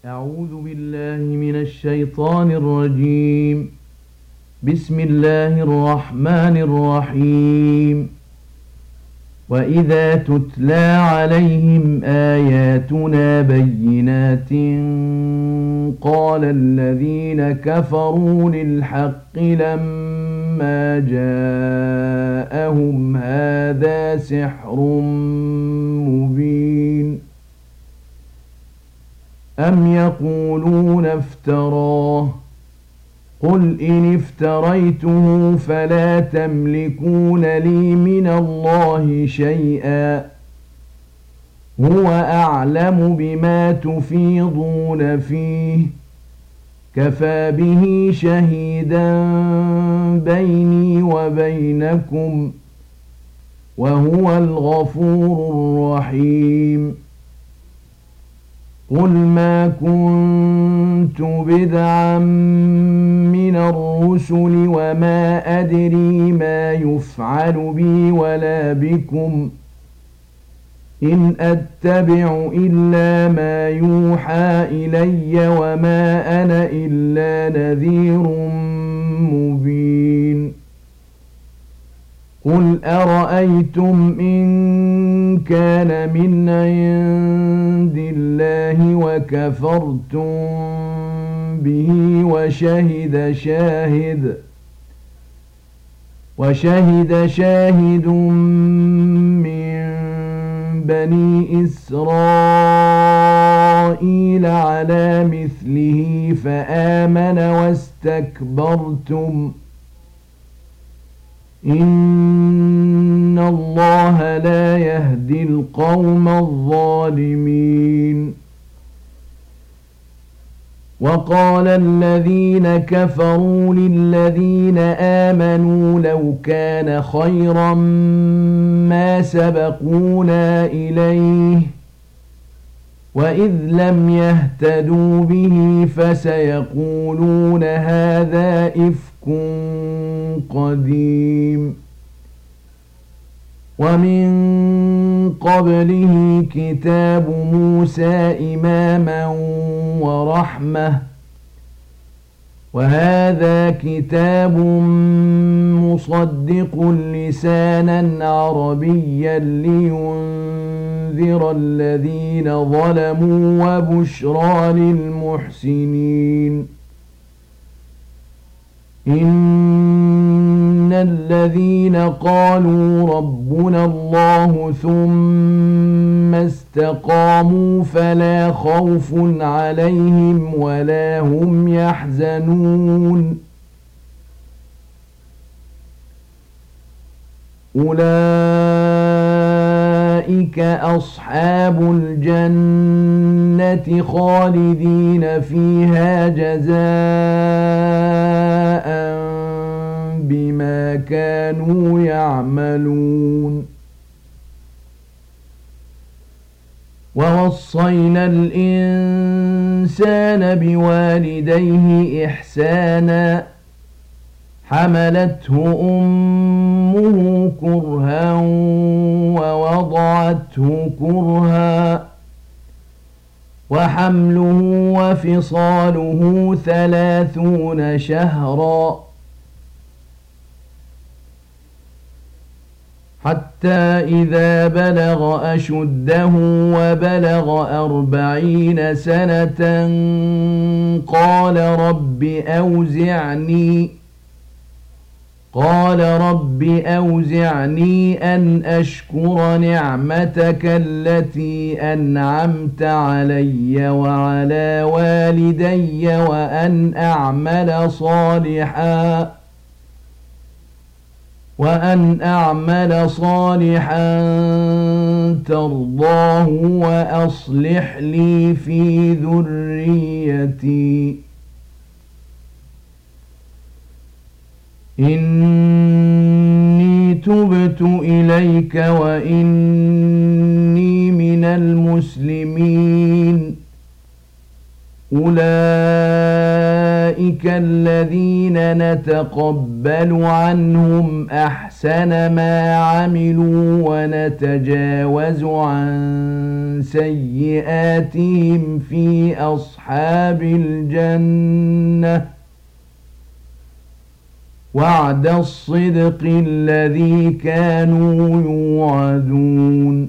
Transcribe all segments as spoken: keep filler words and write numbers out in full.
أعوذ بالله من الشيطان الرجيم. بسم الله الرحمن الرحيم. وإذا تتلى عليهم آياتنا بينات قال الذين كفروا للحق لما جاءهم هذا سحر مبين. أم يقولون افتراه قل إن افتريته فلا تملكون لي من الله شيئا هو أعلم بما تفيضون فيه كفى به شهيدا بيني وبينكم وهو الغفور الرحيم. قل ما كنت بدعا من الرسل وما أدري ما يفعل بي ولا بكم إن أتبع إلا ما يوحى إلي وما أنا إلا نذير مبين. قل أرأيتم إن كان من عند الله وكفرتم به وشهد شاهد وشهد شاهد من بني إسرائيل على مثله فآمن واستكبرتم إن الله لا يهدي القوم الظالمين. وقال الذين كفروا للذين آمنوا لو كان خيرا ما سبقونا إليه وإذ لم يهتدوا به فسيقولون هذا إفك قديم. ومن قبله كتاب موسى إماما ورحمة وهذا كتاب مصدق لسانا عربيا لينذر الذين ظلموا وبشرى للمحسنين. إن الذين قالوا ربنا الله ثم استقاموا فلا خوف عليهم ولا هم يحزنون أولئك أصحاب الجنة خالدين فيها جزاء بما كانوا يعملون. ووصينا الإنسان بوالديه إحسانا حملته أمه كرها ووضعته كرها وحمله وفصاله ثلاثون شهرا حتى إذا بلغ أشده وبلغ أربعين سنة قال رب أوزعني قال رب أوزعني أن أشكر نعمتك التي أنعمت علي وعلى والدي وأن أعمل صالحا وأن أعمل صالحا ترضاه وأصلح لي في ذريتي إني تبت إليك وإني من المسلمين. أولئك الذين نتقبل عنهم أحسن ما عملوا ونتجاوز عن سيئاتهم في أصحاب الجنة وعد الصدق الذي كانوا يوعدون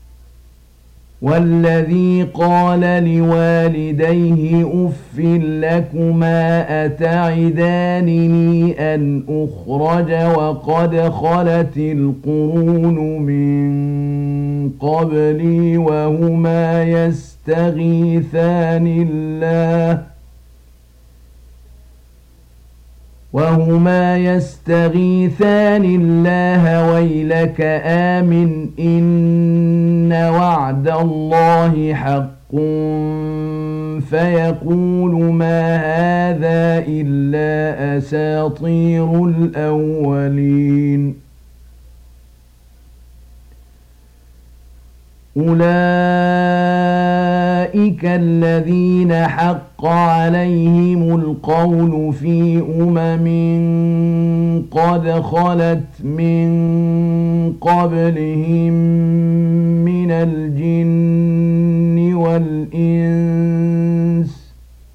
والذي قال لوالديه أف لكما أتعدانني أن أخرج وقد خلت القرون من قبلي وهما يستغيثان الله وهما يستغيثان الله ويلك آمن إن وعد الله حق فيقول ما هذا إلا أساطير الأولين أولئك الذين حق عليهم القول في أمم قد خلت من قبلهم من الجن والإنس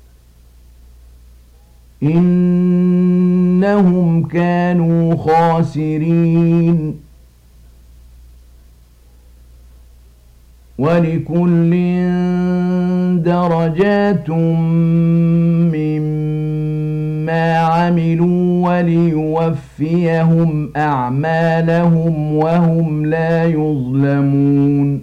إنهم كانوا خاسرين ولكل درجات مما عملوا وليوفيهم أعمالهم وهم لا يظلمون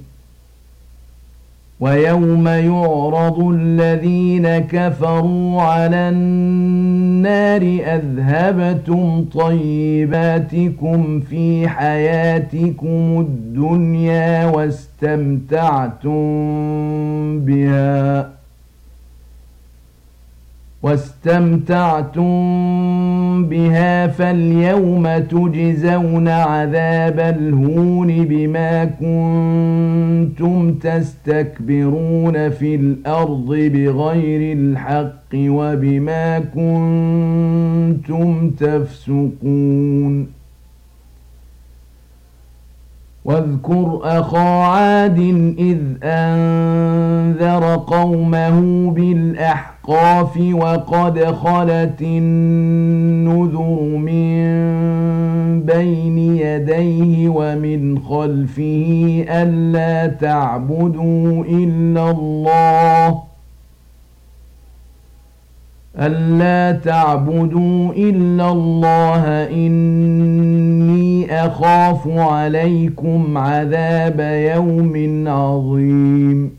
ويوم يعرض الذين كفروا على النار أذهبتم طيباتكم في حياتكم الدنيا واستمتعتم بها واستمتعتم بها فاليوم تجزون عذاب الهون بما كنتم تستكبرون في الأرض بغير الحق وبما كنتم تفسقون واذكر أخا عاد إذ أنذر قومه بالأحقاف وقد خلت النذر من بين يديه ومن خلفه ألا تعبدوا إلا الله ألا تعبدوا إلا الله إني أخاف عليكم عذاب يوم عظيم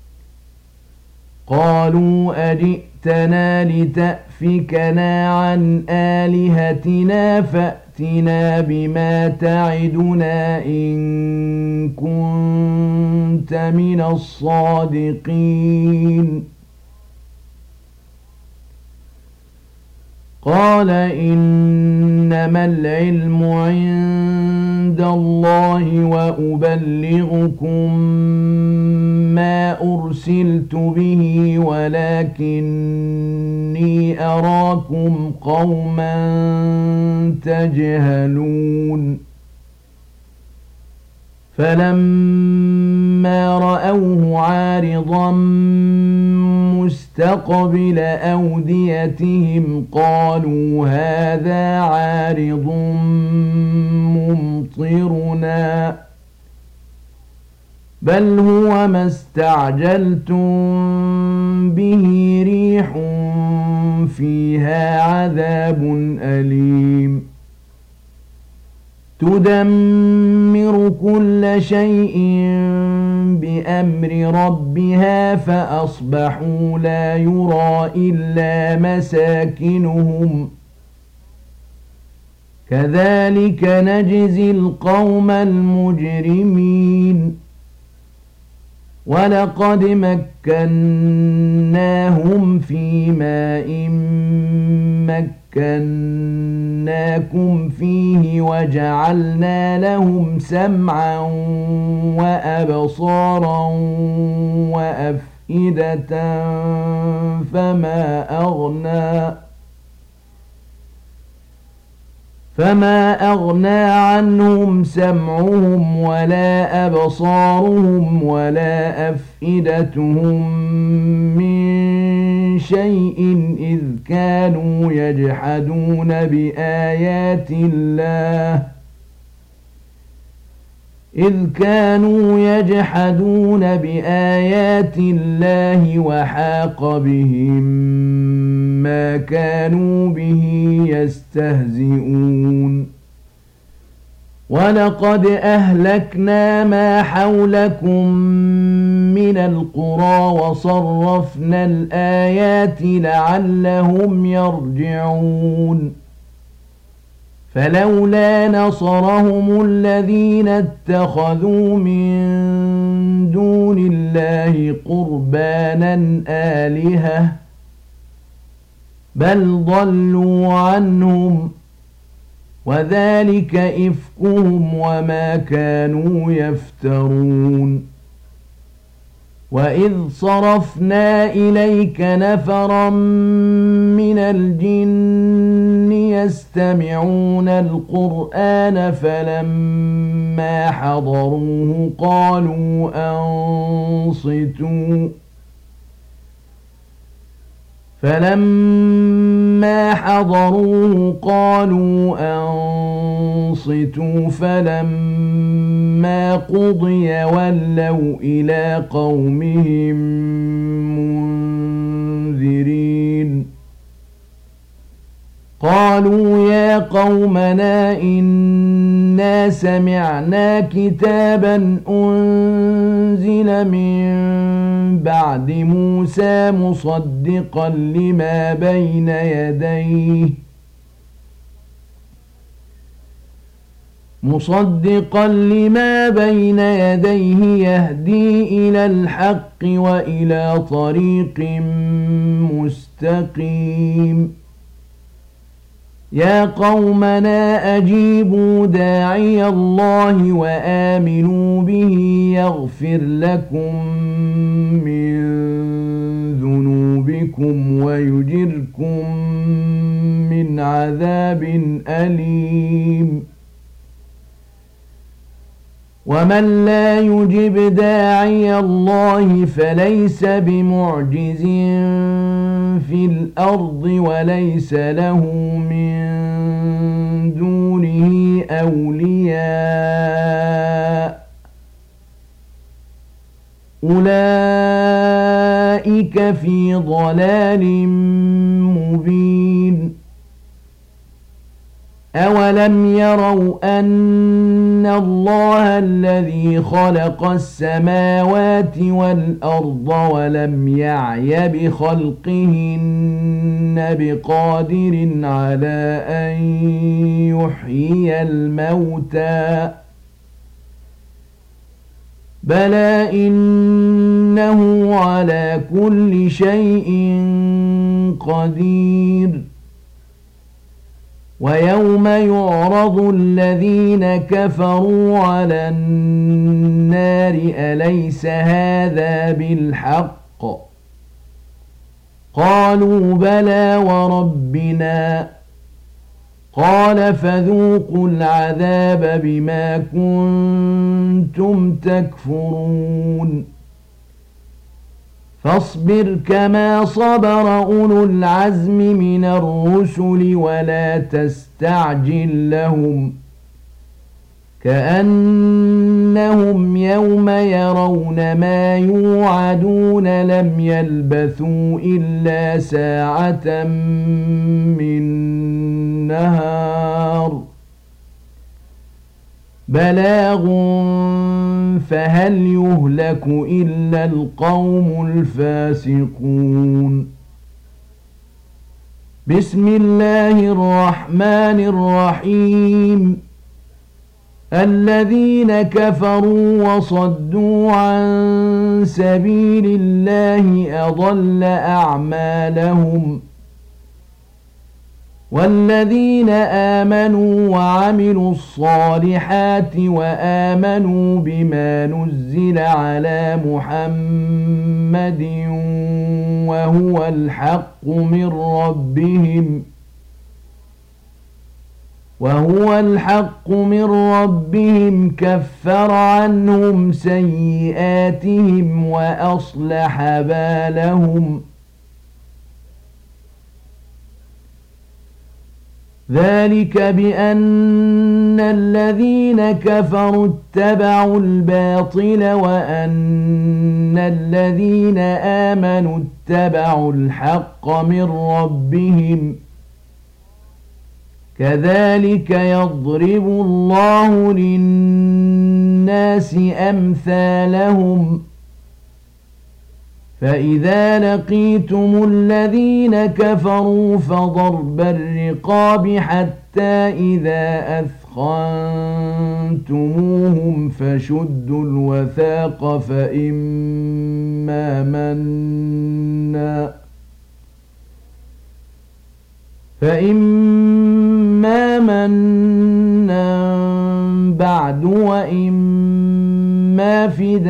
قالوا أجئتنا لتأفكنا عن آلهتنا فأتنا بما تعدنا إن كنت من الصادقين قال إنما العلم عند الله وأبلغكم ما أرسلت به ولكني أراكم قوما تجهلون فلما رأوه عارضا مستقبل أوديتهم قالوا هذا عارض ممطرنا بل هو ما استعجلتم به ريح فيها عذاب أليم تدمر كل شيء بأمر ربها فأصبحوا لا يرى إلا مساكنهم كذلك نجزي القوم المجرمين ولقد مكناهم في ماء مكناكم فيه وجعلنا لهم سمعا وأبصارا وأفئدة فما أغنى فما أغنى عنهم سمعهم ولا أبصارهم ولا أفئدتهم من شيء إذ كانوا يجحدون بآيات الله إذ كانوا يجحدون بآيات الله وحاق بهم ما كانوا به يستهزئون ولقد أهلكنا ما حولكم من القرى وصرفنا الآيات لعلهم يرجعون فلولا نصرهم الذين اتخذوا من دون الله قربانا آلهة بل ضلوا عنهم وذلك إفكهم وما كانوا يفترون وإذ صرفنا إليك نفرا من الجن يستمعون القرآن فلما حضروه قالوا أنصتوا فلما حضروه قالوا أنصتوا فلما قضي ولوا إلى قومهم منذرين قالوا يا قومنا إنا سمعنا كتابا أنزل من بعد موسى مصدقا لما بين يديه مصدقا لما بين يديه يهدي إلى الحق وإلى طريق مستقيم يا قومنا أجيبوا داعي الله وآمنوا به يغفر لكم من ذنوبكم ويجركم من عذاب أليم ومن لا يجب داعي الله فليس بمعجز في الأرض وليس له من دونه أولياء أولئك في ضلال مبين أولم يروا أن الله الذي خلق السماوات والأرض ولم يعي بخلقهن بقادر على أن يحيي الموتى بلى إنه على كل شيء قدير ويوم يعرض الذين كفروا على النار أليس هذا بالحق قالوا بلى وربنا قال فذوقوا العذاب بما كنتم تكفرون فاصبر كما صبر أولو العزم من الرسل ولا تستعجل لهم كأنهم يوم يرون ما يوعدون لم يلبثوا إلا ساعة من نهار بلاغ فهل يهلك إلا القوم الفاسقون بسم الله الرحمن الرحيم الذين كفروا وصدوا عن سبيل الله أضل أعمالهم والذين آمنوا وعملوا الصالحات وآمنوا بما نزل على محمد وهو الحق من ربهم وهو الحق من ربهم كفر عنهم سيئاتهم وأصلح بالهم ذلك بأن الذين كفروا اتبعوا الباطل وأن الذين آمنوا اتبعوا الحق من ربهم كذلك يضرب الله للناس أمثالهم فإذا لقيتم الذين كفروا فضرب الرقاب حتى إذا أثخنتموهم فشدوا الوثاق فإما منا فإما منا بعد وإما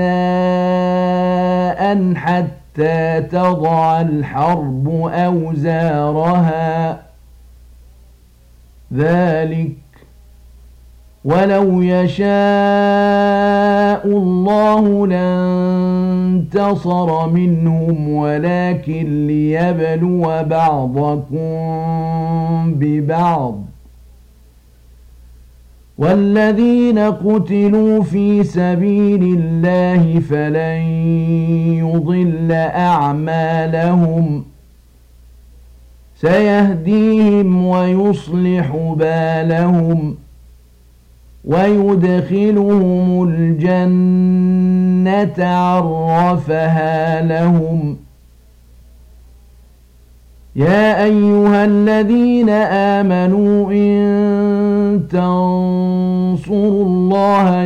فداء حتى تضع الحرب أوزارها ذلك ولو يشاء الله لانتصر منهم ولكن ليبلو بعضكم ببعض والذين قتلوا في سبيل الله فلن يضل أعمالهم سيهديهم ويصلح بالهم ويدخلهم الجنة عرفها لهم يا أيها الذين آمنوا إن تنصروا الله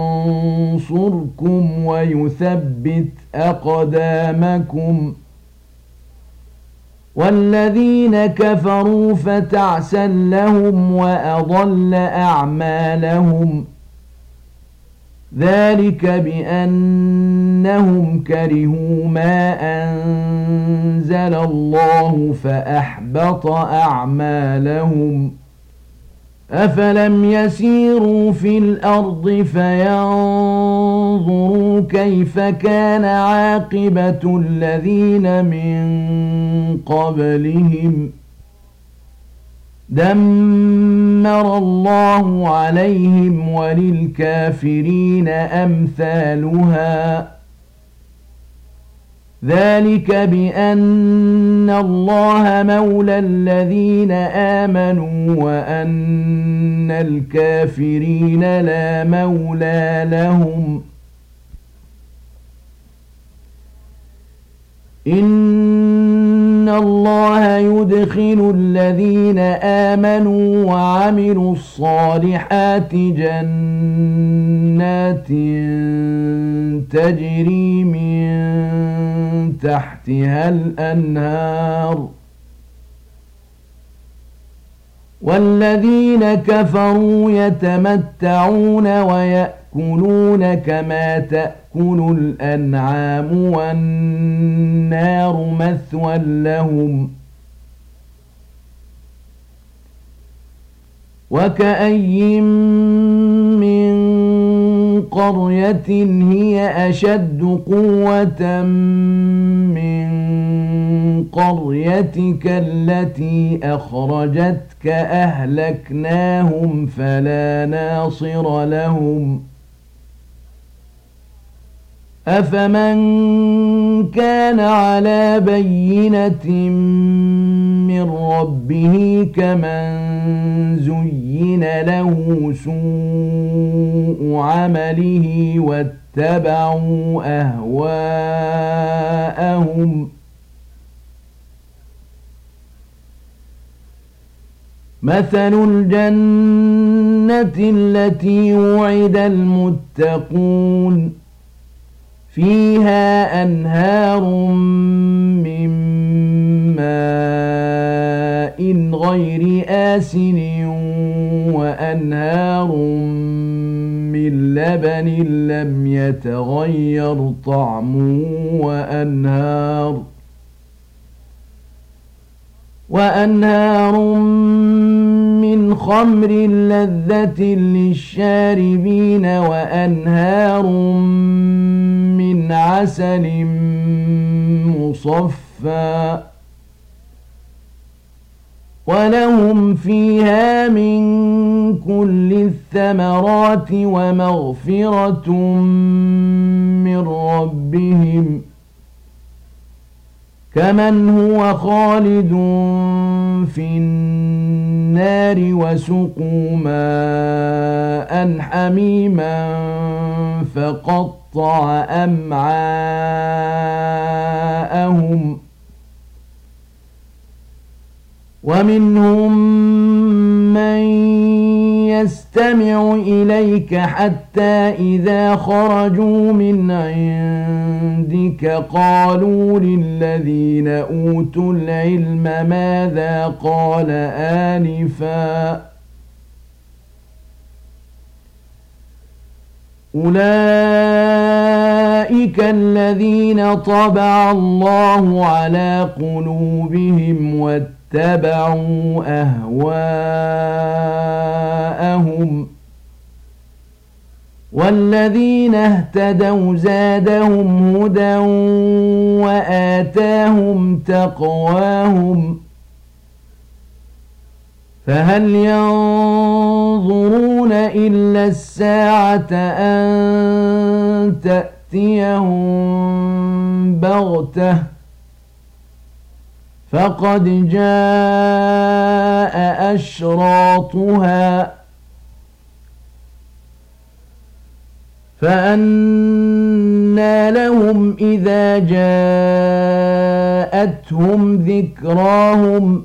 ينصركم ويثبت أقدامكم والذين كفروا فتعسا لهم وأضل أعمالهم ذلك بأنهم كرهوا ما أنزل الله فأحبط أعمالهم أفلم يسيروا في الأرض فينظروا كيف كان عاقبة الذين من قبلهم دمر الله عليهم وللكافرين أمثالها ذلك بأن الله مولى الذين آمنوا وأن الكافرين لا مولى لهم إن الله يدخل الذين آمنوا وعملوا الصالحات جنات تجري من تحتها الأنهار والذين كفروا يتمتعون ويأكلون كما تأكل الأنعام والنار مثوى لهم وكأي من قرية هي أشد قوة من قريتك التي أخرجتك أهلكناهم فلا ناصر لهم أفمن كان على بينة من ربه كمن زين له سوء عمله واتبعوا أهواءهم مثل الجنة التي وعد المتقون فيها أنهار من ماء غير آسن وأنهار من لبن لم يتغير طعمه وأنهار وأنهار من خمر لذة للشاربين وأنهار من عسل مصفى ولهم فيها من كل الثمرات ومغفرة من ربهم كمن هو خالد في النار وسقوا ماء حميما فقطع أمعاءهم ومنهم من يستمع إليك حتى إذا خرجوا من عندك قالوا للذين أوتوا العلم ماذا قال آنفا أولئك الذين طبع الله على قلوبهم واتبعوا اتبعوا أهواءهم والذين اهتدوا زادهم هدى وآتاهم تقواهم فهل ينظرون إلا الساعة أن تأتيهم بغتة فقد جاء أشراطها فأنى لهم إذا جاءتهم ذكراهم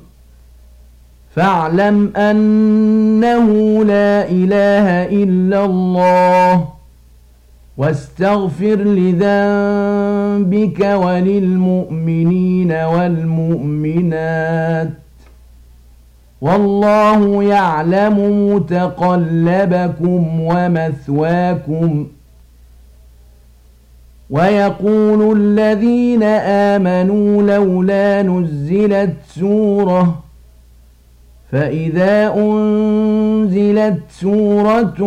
فاعلم أنه لا إله إلا الله واستغفر لذنبك وللمؤمنين والمؤمنات والله يعلم متقلبكم ومثواكم ويقول الذين آمنوا لولا نزلت سورة فإذا أنزلت سورة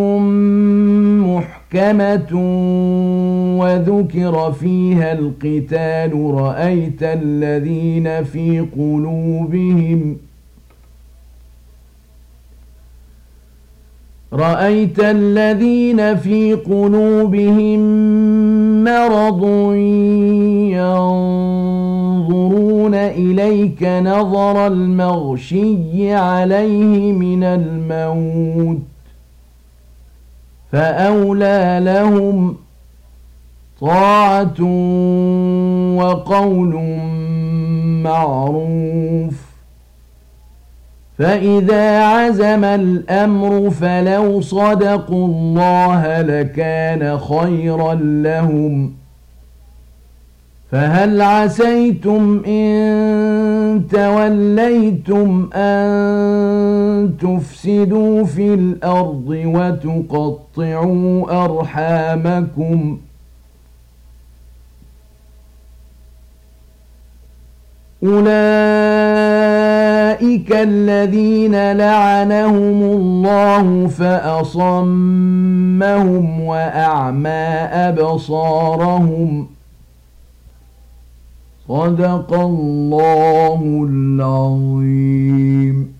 محكمة وذكر فيها القتال رأيت الذين في قلوبهم رأيت الذين في قلوبهم مرض ينظرون إليك نظر المغشي عليه من الموت فأولى لهم طاعة وقول معروف فإذا عزم الأمر فلو صدقوا الله لكان خيرا لهم فهل عسيتم إن توليتم أن تفسدوا في الأرض وتقطعوا أرحامكم أولئك الذين لعنهم الله فأصمهم وأعمى أبصارهم صدق الله العظيم.